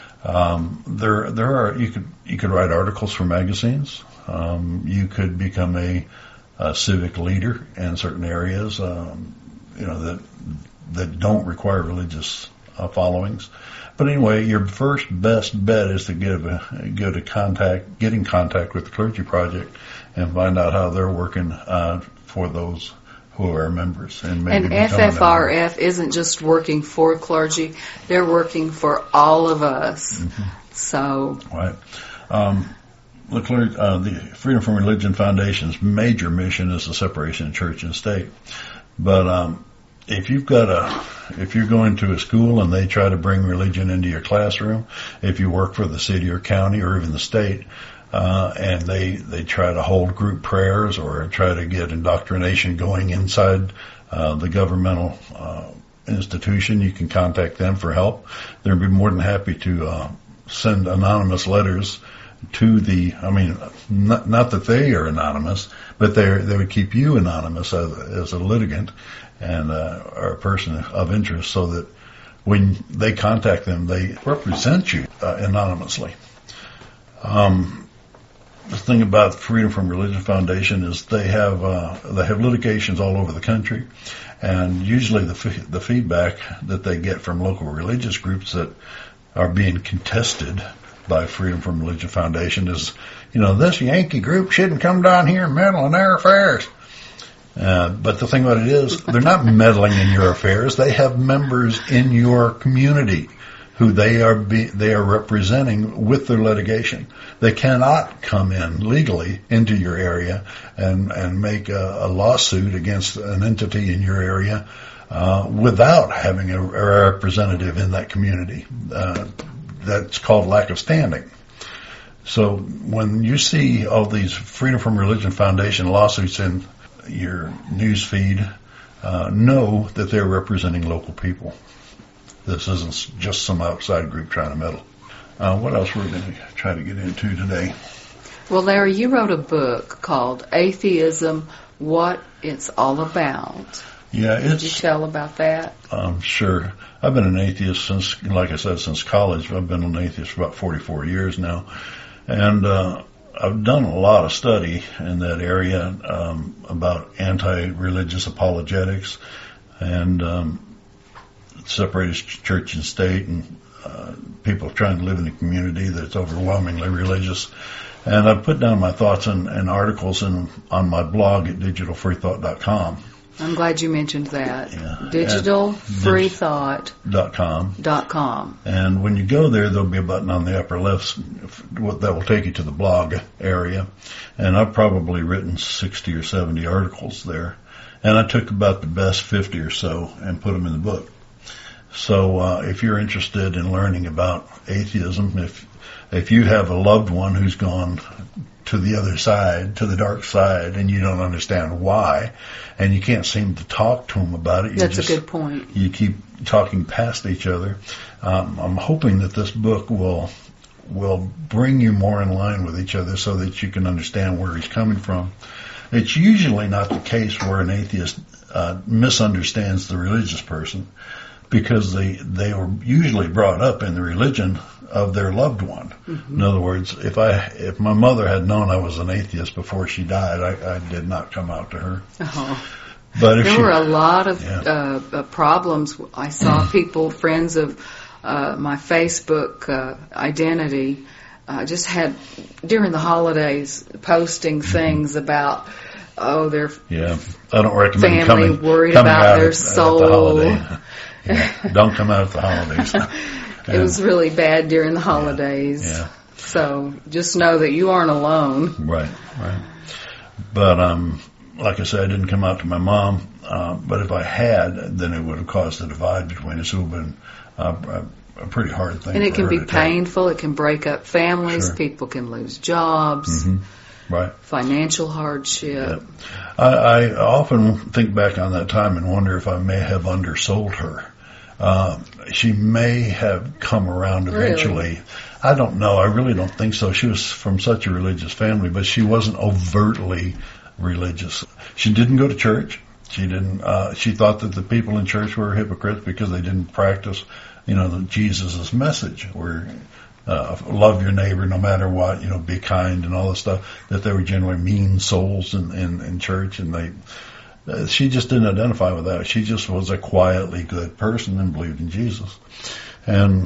Um, there, there are, you could, you could write articles for magazines. Um, you could become a, a civic leader in certain areas, um, you know, that, that don't require religious uh, followings. But anyway, your first best bet is to give a, go to contact, get in contact with the Clergy Project and find out how they're working, uh, for those who are members. And, maybe and F F R F isn't just working for clergy, they're working for all of us. Mm-hmm. So. Right. Um, the, clergy, uh, the Freedom from Religion Foundation's major mission is the separation of church and state. But, um, if you've got a, if you're going to a school and they try to bring religion into your classroom, if you work for the city or county or even the state, Uh, and they, they try to hold group prayers or try to get indoctrination going inside, uh, the governmental, uh, institution, you can contact them for help. They'll be more than happy to, uh, send anonymous letters to the, I mean, not, not that they are anonymous, but they they would keep you anonymous as, as a litigant and, uh, or a person of interest so that when they contact them, they represent you, uh, anonymously. Um, The thing about Freedom from Religion Foundation is they have uh, they have litigations all over the country, and usually the f- the feedback that they get from local religious groups that are being contested by Freedom from Religion Foundation is, you know, this Yankee group shouldn't come down here and meddle in their affairs. Uh, but the thing about it is, they're not meddling in your affairs. They have members in your community who they are be, they are representing with their litigation. They cannot come in legally into your area and and make a, a lawsuit against an entity in your area uh, without having a, a representative in that community. Uh, that's called lack of standing. So when you see all these Freedom from Religion Foundation lawsuits in your news feed, uh, know that they're representing local people. This isn't just some outside group trying to meddle. Uh, what else we're going to try to get into today? Well, Larry, you wrote a book called Atheism, What It's All About. Yeah, it's... Could you tell about that? Um, sure. I've been an atheist since, like I said, since college. I've been an atheist for about forty-four years now. And uh, I've done a lot of study in that area um, about anti-religious apologetics and um, separated church and state and uh, people trying to live in a community that's overwhelmingly religious. And I've put down my thoughts and, and articles in, on my blog at digital free thought dot com. I'm glad you mentioned that. Yeah. digital free thought dot com. Dot com. And when you go there, there'll be a button on the upper left that will take you to the blog area. And I've probably written sixty or seventy articles there. And I took about the best fifty or so and put them in the book. So uh, if you're interested in learning about atheism, if if you have a loved one who's gone to the other side, to the dark side, and you don't understand why, and you can't seem to talk to them about it. You That's just, a good point. You keep talking past each other. Um, I'm hoping that this book will will bring you more in line with each other so that you can understand where he's coming from. It's usually not the case where an atheist uh, misunderstands the religious person, because they they were usually brought up in the religion of their loved one. Mm-hmm. In other words, if I if my mother had known I was an atheist before she died, I, I did not come out to her. Oh. But if there she, were a lot of yeah. uh, uh, problems. I saw people, friends of uh, my Facebook uh, identity, uh, just had during the holidays posting things about. Oh, their yeah. I don't recommend family coming, worried coming about out their at, soul. At the holiday. Yeah. Don't come out at the holidays. It was really bad during the holidays. Yeah. Yeah. So just know that you aren't alone. Right, right. But um, like I said, I didn't come out to my mom. Uh, but if I had, then it would have caused a divide between us. It would have been uh, a, a pretty hard thing. And it for can her be to painful. Take. It can break up families. Sure. People can lose jobs. Mm-hmm. Right. Financial hardship. Yeah. I, I often think back on that time and wonder if I may have undersold her. Uh, she may have come around eventually. Really? I don't know. I really don't think so. She was from such a religious family, but she wasn't overtly religious. She didn't go to church. She didn't. Uh, she thought that the people in church were hypocrites because they didn't practice, you know, the Jesus' message, where uh, love your neighbor no matter what, you know, be kind and all this stuff. That they were generally mean souls in, in, in church, and they. Uh, she just didn't identify with that. She just was a quietly good person and believed in Jesus. And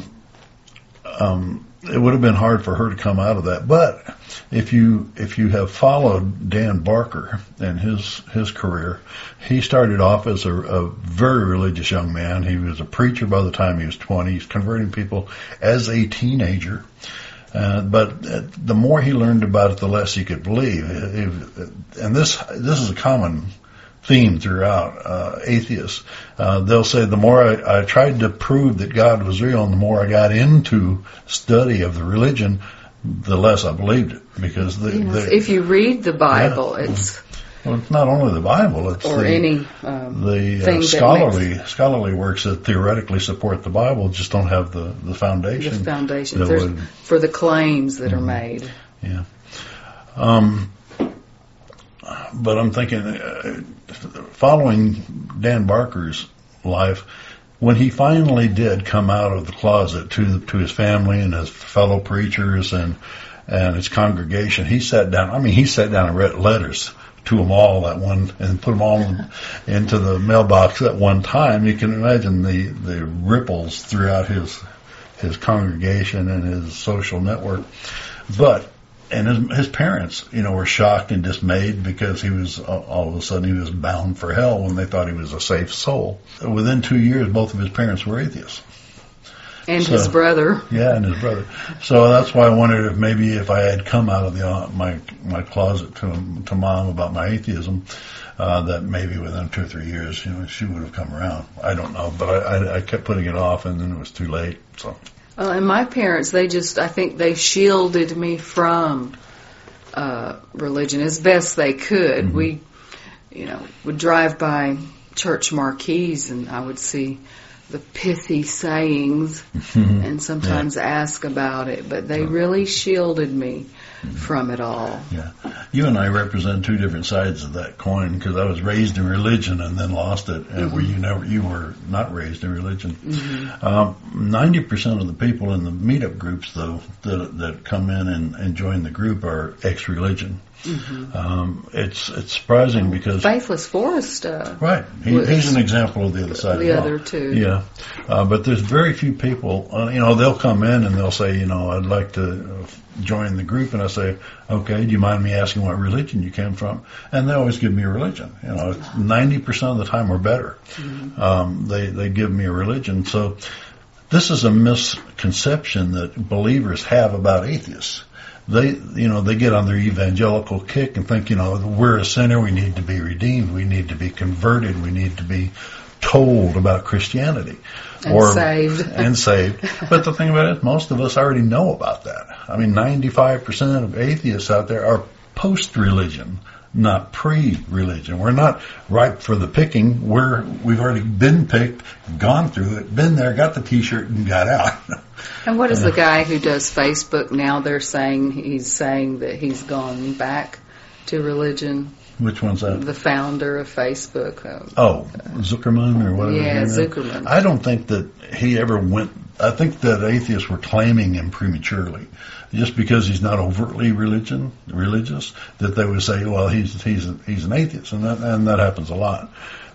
um, it would have been hard for her to come out of that. But if you if you have followed Dan Barker and his his career, he started off as a, a very religious young man. He was a preacher by the time he was twenty. He's converting people as a teenager. Uh, but uh, the more he learned about it, the less he could believe. It, it, and this this is a common theme throughout uh, atheists. Uh, they'll say the more I, I tried to prove that God was real and the more I got into study of the religion, the less I believed it. Because the, yes, the, if you read the Bible, yeah, it's... Well, it's not only the Bible, it's or the, any um, the thing uh, scholarly that makes, scholarly works that theoretically support the Bible, just don't have the, the foundation. The foundation would, for the claims that mm-hmm. are made. Yeah. Um, but I'm thinking... Uh, following Dan Barker's life, when he finally did come out of the closet to to his family and his fellow preachers and and his congregation, he sat down. I mean, he sat down and read letters to them all at one and put them all in, into the mailbox at one time. You can imagine the the ripples throughout his his congregation and his social network. But And his, his parents, you know, were shocked and dismayed because he was, uh, all of a sudden, he was bound for hell when they thought he was a safe soul. Within two years, both of his parents were atheists. And so, his brother. Yeah, and his brother. So that's why I wondered if maybe if I had come out of the uh, my my closet to to Mom about my atheism, uh, that maybe within two or three years, you know, she would have come around. I don't know, but I, I, I kept putting it off, and then it was too late. So. Well, and my parents, they just, I think they shielded me from uh, religion as best they could. Mm-hmm. We, you know, would drive by church marquees and I would see the pithy sayings mm-hmm. and sometimes yeah. ask about it, but they really shielded me mm-hmm. from it all. Yeah, you and I represent two different sides of that coin, because I was raised in religion and then lost it, and mm-hmm. where you never, you were not raised in religion. Mm-hmm. Um, ninety percent of the people in the meetup groups, though, that that come in and, and join the group are ex-religion. Mm-hmm. Um, it's it's surprising because Faithless Forest, uh, right? He, he's an example of the other side. The of other two, yeah. Uh, but there's very few people. Uh, you know, they'll come in and they'll say, you know, I'd like to join the group, and I say, okay, do you mind me asking what religion you came from? And they always give me a religion. You know, ninety percent of the time or better, mm-hmm. um, they they give me a religion. So this is a misconception that believers have about atheists. They, you know, they get on their evangelical kick and think, you know, we're a sinner, we need to be redeemed, we need to be converted, we need to be told about Christianity. And or, saved. And saved. But the thing about it, most of us already know about that. I mean, ninety-five percent of atheists out there are post-religion, not pre-religion. We're not ripe for the picking. We're, we've already been picked, gone through it, been there, got the t-shirt, and got out. And what is the guy who does Facebook now? They're saying he's saying that he's gone back to religion. Which one's that? The founder of Facebook. Um, oh, Zuckerman or whatever. Yeah, Zuckerman. I don't think that he ever went. I think that atheists were claiming him prematurely, just because he's not overtly religion religious. That they would say, well, he's he's he's an atheist, and that and that happens a lot.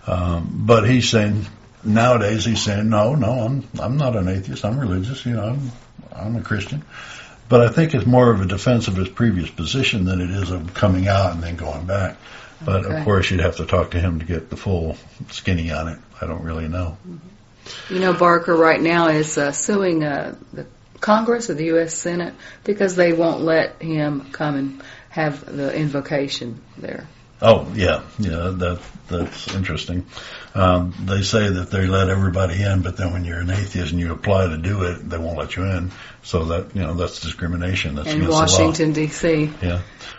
Um, but he's saying. Nowadays, he's saying, no, no, I'm I'm not an atheist. I'm religious. You know, I'm I'm a Christian. But I think it's more of a defense of his previous position than it is of coming out and then going back. But okay. Of course, you'd have to talk to him to get the full skinny on it. I don't really know. You know, Barker right now is uh, suing uh, the Congress or the U S Senate because they won't let him come and have the invocation there. Oh, yeah, yeah, that that's interesting. Um, they say that they let everybody in, but then when you're an atheist and you apply to do it, they won't let you in. So that, you know, that's discrimination. That's in Washington, D C Yeah.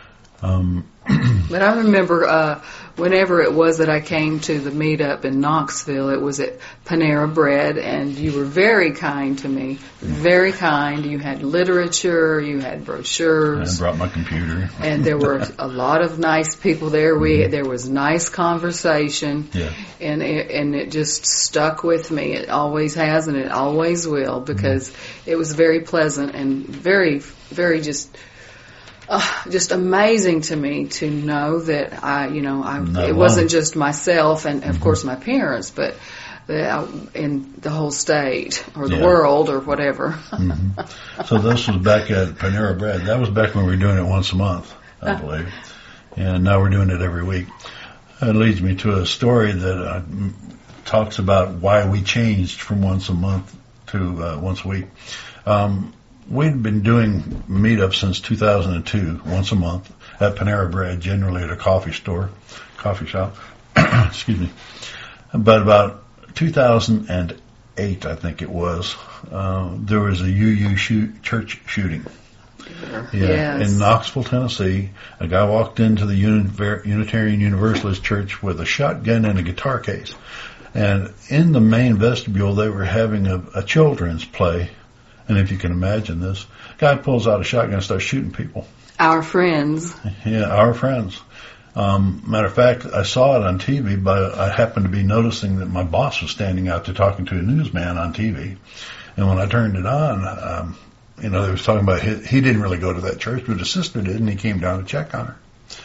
Um, but I remember uh, whenever it was that I came to the meetup in Knoxville, it was at Panera Bread, and you were very kind to me, very kind. You had literature, you had brochures. I brought my computer. And there were a lot of nice people there. We mm-hmm. There was nice conversation, yeah. and it, and it just stuck with me. It always has, and it always will, because mm-hmm. it was very pleasant and very, very just... Uh, just amazing to me to know that I, you know, I, Not it wasn't just myself and, of mm-hmm. course, my parents, but the, in the whole state or the yeah. world or whatever. Mm-hmm. So this was back at Panera Bread. That was back when we were doing it once a month, I believe. And now we're doing it every week. That leads me to a story that uh, talks about why we changed from once a month to uh, once a week. Um, We'd been doing meetups since two thousand two, once a month, at Panera Bread, generally at a coffee store, coffee shop. Excuse me. But about two thousand eight, I think it was, uh, there was a U U shoot, church shooting. Yeah, yes. In Knoxville, Tennessee. A guy walked into the Unitarian Universalist Church with a shotgun and a guitar case. And in the main vestibule, they were having a, a children's play. And if you can imagine this, guy pulls out a shotgun and starts shooting people. Our friends. Yeah, our friends. Um, matter of fact, I saw it on T V, but I happened to be noticing that my boss was standing out there talking to a newsman on T V. And when I turned it on, um, you know, they was talking about his, he didn't really go to that church, but his sister did, and he came down to check on her.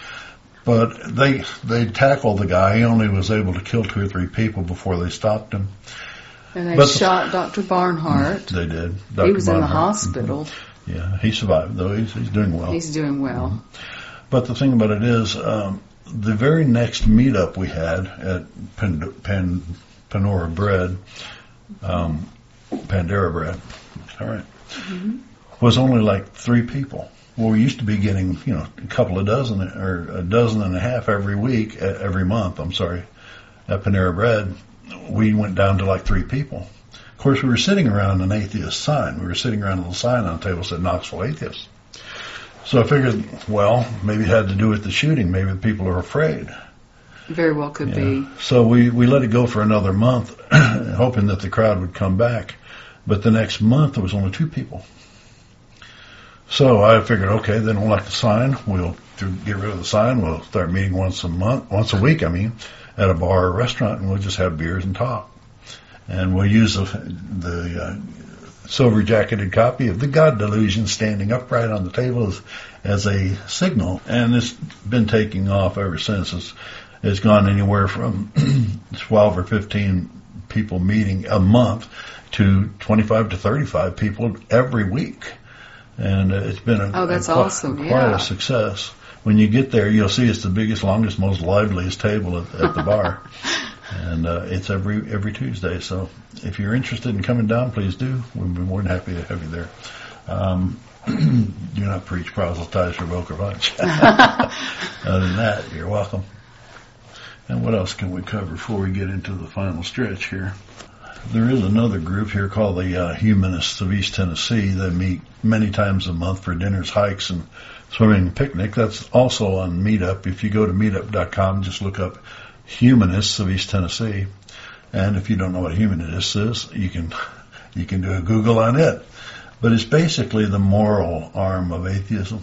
But they they tackled the guy. He only was able to kill two or three people before they stopped him. And they but shot the, Doctor Barnhart. They did. Doctor He was Barnhart. in the hospital. Mm-hmm. Yeah, he survived, though. He's, he's doing well. He's doing well. Mm-hmm. But the thing about it is, um, the very next meetup we had at Pan, Pan, Panera Bread, um, Pandera Bread, all right, mm-hmm. was only like three people. Well, we used to be getting, you know, a couple of dozen or a dozen and a half every week, every month, I'm sorry, at Panera Bread. We went down to like three people Of course, we were sitting around an atheist sign. We were sitting around a little sign on a table that said Knoxville Atheists. So I figured, well, maybe it had to do with the shooting. Maybe the people are afraid. Very well could yeah. be. So we, we let it go for another month, hoping that the crowd would come back. But the next month, there was only two people. So I figured, okay, they don't like the sign. We'll to get rid of the sign. We'll start meeting once a month, once a week, I mean, at a bar or restaurant, and we'll just have beers and talk. And we'll use the, the uh, silver-jacketed copy of The God Delusion standing upright on the table as, as a signal. And it's been taking off ever since. It's, it's gone anywhere from twelve or fifteen people meeting a month to twenty-five to thirty-five people every week. And uh, it's been a, oh, that's a, awesome. quite yeah. a success. When you get there, you'll see it's the biggest, longest, most liveliest table at, at the bar. And uh, it's every every Tuesday. So if you're interested in coming down, please do. We'd be more than happy to have you there. Um, do not preach, proselytize, revoke, or bunch. Other than that, you're welcome. And what else can we cover before we get into the final stretch here? There is another group here called the uh, Humanists of East Tennessee. They meet many times a month for dinners, hikes, and swimming and picnic. That's also on Meetup. If you go to meetup dot com, just look up Humanists of East Tennessee. And if you don't know what Humanist is, you can you can do a Google on it. But it's basically the moral arm of atheism.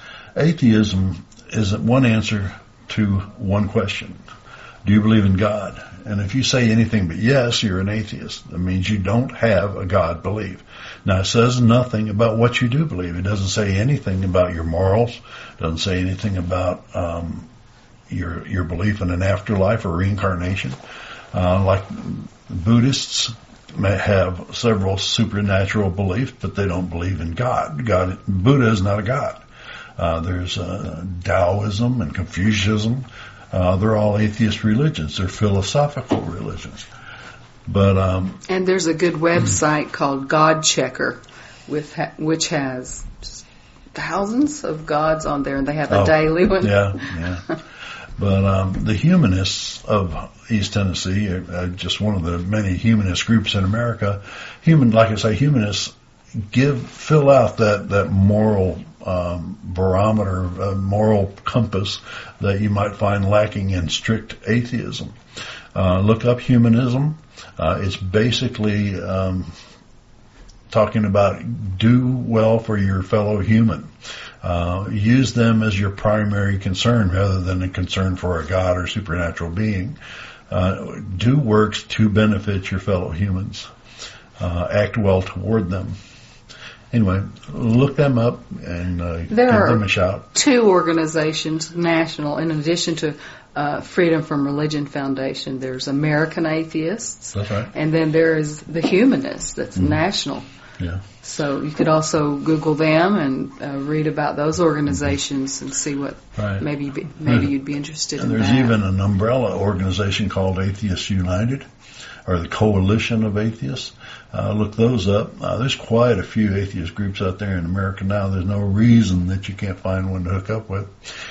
Atheism is one answer to one question. Do you believe in God? And if you say anything but yes, you're an atheist. That means you don't have a God belief. Now, it says nothing about what you do believe. It doesn't say anything about your morals. It doesn't say anything about um, your your belief in an afterlife or reincarnation. Uh, like Buddhists may have several supernatural beliefs, but they don't believe in God. God, Buddha is not a God. Uh, there's uh, Taoism and Confucianism. Uh, they're all atheist religions. They're philosophical religions. But um, and there's a good website called God Checker, with ha- which has just thousands of gods on there, and they have a oh, daily one. Yeah, yeah. But um, the Humanists of East Tennessee are, are just one of the many humanist groups in America. Human, like I say, humanists give fill out that that moral um, barometer, uh, moral compass that you might find lacking in strict atheism. Uh, look up humanism. Uh, it's basically um, talking about do well for your fellow human. Uh, use them as your primary concern rather than a concern for a God or supernatural being. Uh, do works to benefit your fellow humans. Uh, act well toward them. Anyway, look them up and uh, give them a shout. Two organizations, national, in addition to uh, Freedom from Religion Foundation. There's American Atheists. That's right. And then there is the Humanists. That's mm. national. Yeah. So you could also Google them and uh, read about those organizations mm-hmm. and see what right. maybe be, maybe you'd be interested and in. There's that. even an umbrella organization called Atheists United, or the Coalition of Atheists. Uh, look those up. Uh, there's quite a few atheist groups out there in America now. There's no reason that you can't find one to hook up with.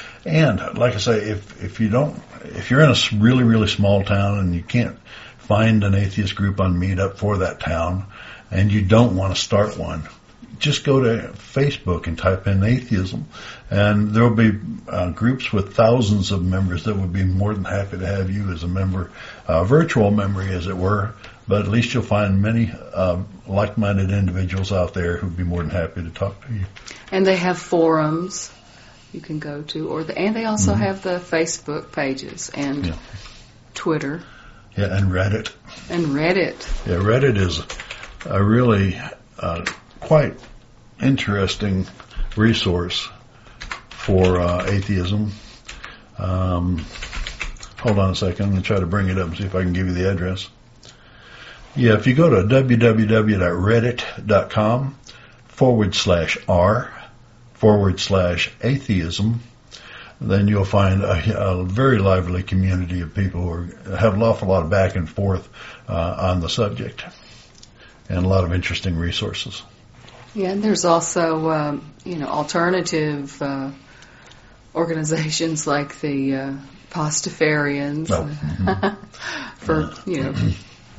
And like I say, if if you don't, if you're in a really really small town and you can't find an atheist group on Meetup for that town, and you don't want to start one, just go to Facebook and type in atheism, and there will be uh, groups with thousands of members that would be more than happy to have you as a member, a virtual member, as it were. But at least you'll find many uh, like-minded individuals out there who'd be more than happy to talk to you. And they have forums you can go to, or the, and they also mm-hmm. have the Facebook pages and yeah. Twitter. Yeah, and Reddit. And Reddit. Yeah, Reddit is a really uh, quite interesting resource for uh, atheism. Um, hold on a second. I'm going to try to bring it up and see if I can give you the address. Yeah, if you go to www.reddit.com forward slash r forward slash atheism, then you'll find a, a very lively community of people who are, have an awful lot of back and forth uh, on the subject, and a lot of interesting resources. Yeah, and there's also, um, you know, alternative uh, organizations like the uh, Pastafarians oh, mm-hmm. for, yeah. you know, yeah.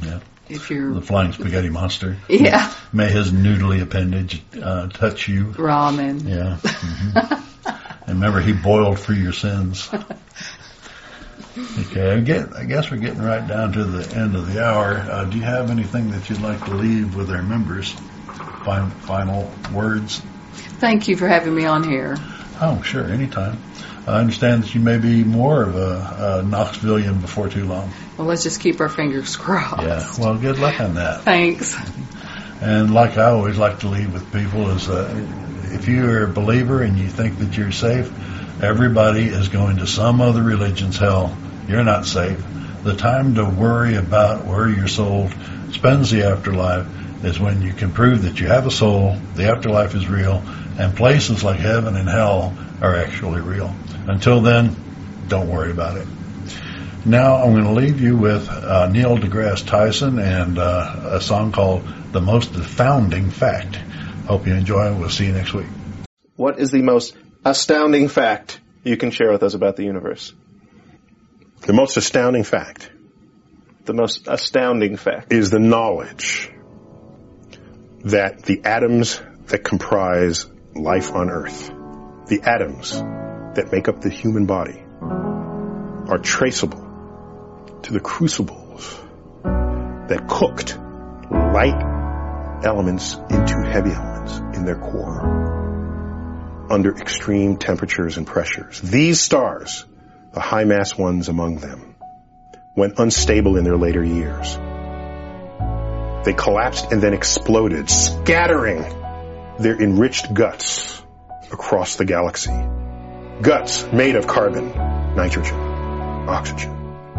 if you're the flying spaghetti monster. Yeah. May his noodly appendage uh, touch you. Ramen. Yeah. Mm-hmm. And remember, he boiled for your sins. Okay, I, get, I guess we're getting right down to the end of the hour. Uh, do you have anything that you'd like to leave with our members? Final, final words? Thank you for having me on here. Oh, sure, anytime. I understand that you may be more of a, a Knoxvillian before too long. Well, let's just keep our fingers crossed. Yeah, well, good luck on that. Thanks. And like I always like to leave with people is uh, if you're a believer and you think that you're safe, everybody is going to some other religion's hell. You're not safe. The time to worry about where your soul spends the afterlife is when you can prove that you have a soul, the afterlife is real, and places like heaven and hell are actually real. Until then, don't worry about it. Now I'm going to leave you with uh, Neil deGrasse Tyson and uh, a song called The Most Astounding Fact. Hope you enjoy it. We'll see you next week. What is the most astounding fact you can share with us about the universe? The most astounding fact. The most astounding fact. Is the knowledge that the atoms that comprise life on Earth, the atoms that make up the human body, are traceable to the crucibles that cooked light elements into heavy elements in their core under extreme temperatures and pressures. These stars, the high-mass ones among them, went unstable in their later years. They collapsed and then exploded, scattering their enriched guts across the galaxy. Guts made of carbon, nitrogen, oxygen,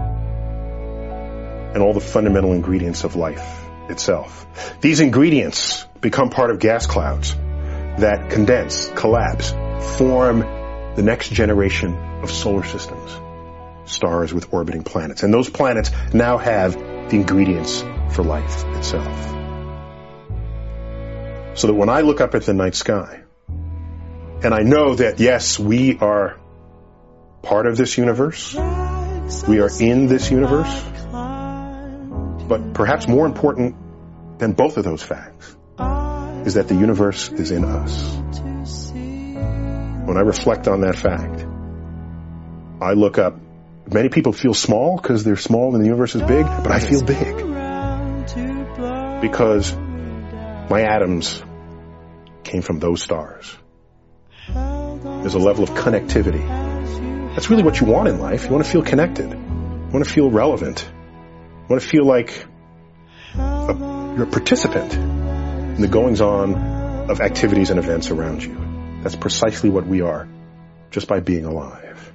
and all the fundamental ingredients of life itself. These ingredients become part of gas clouds that condense, collapse, form the next generation of solar systems, stars with orbiting planets. And those planets now have the ingredients for life itself. So that when I look up at the night sky, and I know that, yes, we are part of this universe, we are in this universe, but perhaps more important than both of those facts is that the universe is in us. When I reflect on that fact, I look up. Many people feel small because they're small and the universe is big, but I feel big because my atoms came from those stars. There's a level of connectivity. That's really what you want in life. You want to feel connected. You want to feel relevant. You want to feel like a, you're a participant in the goings-on of activities and events around you. That's precisely what we are, just by being alive.